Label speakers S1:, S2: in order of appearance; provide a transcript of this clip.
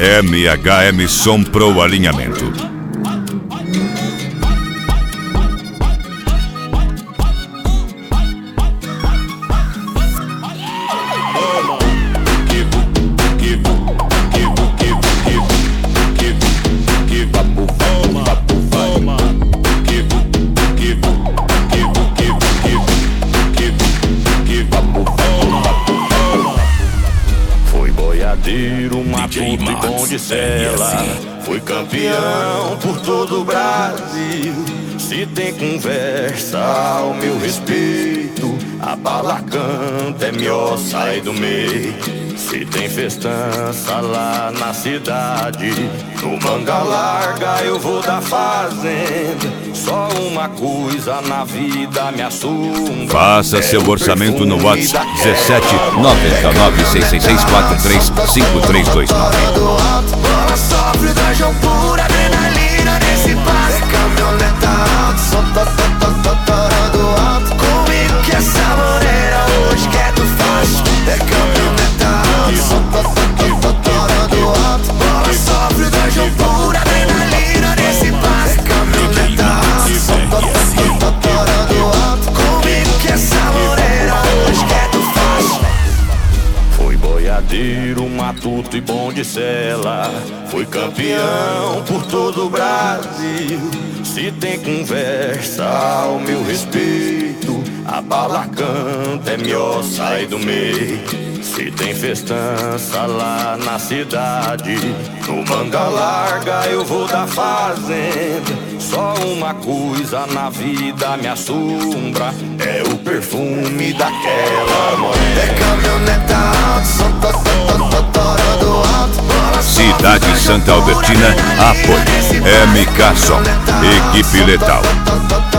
S1: MHM Som Pro Alinhamento.
S2: Matuto e bom de cela, fui campeão por todo o Brasil. Se tem conversa ao meu respeito, a bala canta, é melhor sair do meio. Se tem festança lá na cidade, no manga larga eu vou da fazenda. Só uma coisa na vida me assusta.
S1: Faça seu orçamento no WhatsApp 17 99 666 435329.
S2: Bola sofre, gajão pura, adrenalina nesse passe. É caminhoneta alto, só torando alto. Comigo que essa morena hoje quer tu faz. É caminhoneta alto, só torando alto. Bola sofre, gajão pura, adrenalina nesse passe. É caminhoneta alto, só torando alto. Comigo que essa morena hoje quer tu faz. Foi boiadeiro, matuto e bom de cela, fui campeão por todo o Brasil. Se tem conversa ao meu respeito, a bala canta, é melhor sair do meio. Se tem festança lá na cidade, no manga larga eu vou da fazenda. Só uma coisa na vida me assombra, é o perfume daquela morena. É caminhoneta alto, só torando alto.
S1: Cidade Santa Albertina, apoio MK Som, equipe letal.